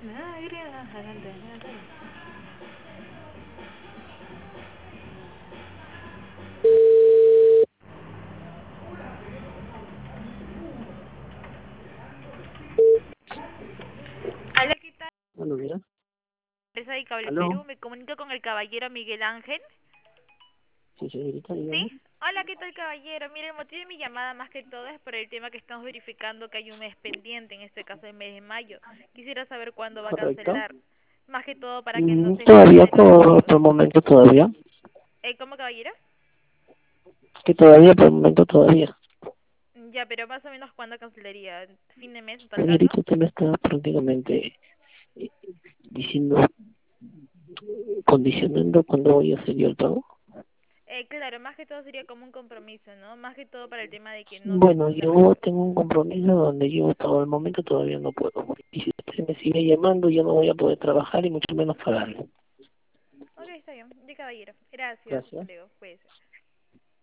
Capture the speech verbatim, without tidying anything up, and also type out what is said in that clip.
Hola, ¿qué tal? Bueno, mira. Empresa de Cable ¿Aló? Perú, me comunico con el caballero Miguel Ángel. Sí, señorita, ¿Sí? dígame. Hola, ¿qué tal, caballero? Mire, el motivo de mi llamada más que todo es por el tema que estamos verificando que hay un mes pendiente, en este caso el mes de mayo. Quisiera saber cuándo va a ¿Correcto? cancelar, más que todo para que no Mm, se todavía, genere por, por el momento todavía. Eh, ¿Cómo, caballero? Que todavía, por el momento todavía. Ya, pero más o menos cuándo cancelaría, fin de mes en tal caso. Señorita, usted me está prácticamente eh, diciendo, condicionando cuándo voy a hacer yo el pago. Eh, claro, más que todo sería como un compromiso, ¿no? Más que todo para el tema de que no se Bueno, junte yo reembolso. tengo un compromiso donde yo por el momento todavía no puedo. Y si usted me sigue llamando, yo no voy a poder trabajar y mucho menos pagarlo. Ok, está bien. De caballero. Gracias. Hasta Gracias. luego. Pues.